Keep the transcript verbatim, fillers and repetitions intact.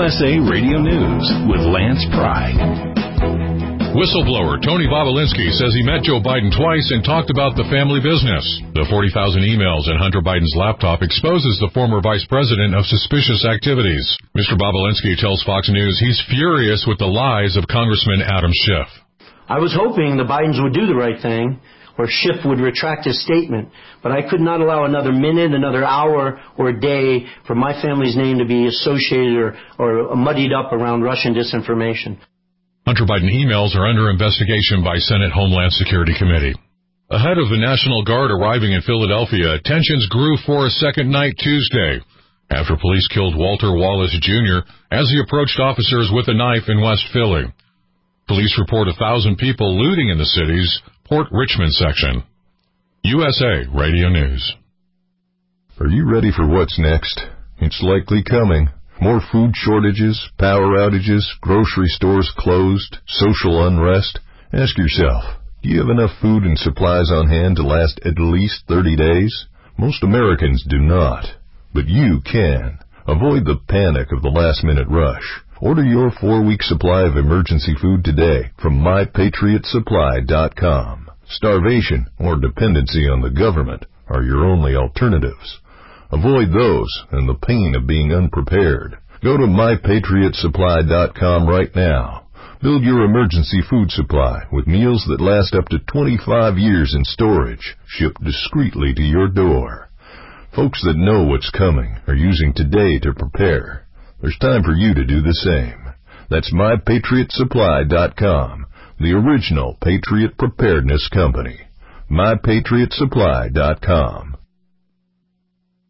S A Radio News with Lance Pride. Whistleblower Tony Bobulinski says he met Joe Biden twice and talked about the family business. The forty thousand emails in Hunter Biden's laptop exposes the former vice president of suspicious activities. Mister Bobulinski tells Fox News he's furious with the lies of Congressman Adam Schiff. I was hoping the Bidens would do the right thing, or Schiff would retract his statement, but I could not allow another minute, another hour, or a day for my family's name to be associated or, or muddied up around Russian disinformation. Hunter Biden emails are under investigation by Senate Homeland Security Committee. Ahead of the National Guard arriving in Philadelphia, tensions grew for a second night Tuesday after police killed Walter Wallace Junior as he approached officers with a knife in West Philly. Police report a thousand people looting in the city's Port Richmond section. U S A Radio News. Are you ready for what's next? It's likely coming. More food shortages, power outages, grocery stores closed, social unrest. Ask yourself, do you have enough food and supplies on hand to last at least thirty days? Most Americans do not, but you can. Avoid the panic of the last-minute rush. Order your four-week supply of emergency food today from my patriot supply dot com. Starvation or dependency on the government are your only alternatives. Avoid those and the pain of being unprepared. Go to my patriot supply dot com right now. Build your emergency food supply with meals that last up to twenty-five years in storage, shipped discreetly to your door. Folks that know what's coming are using today to prepare. There's time for you to do the same. That's my patriot supply dot com, the original Patriot Preparedness Company. my patriot supply dot com.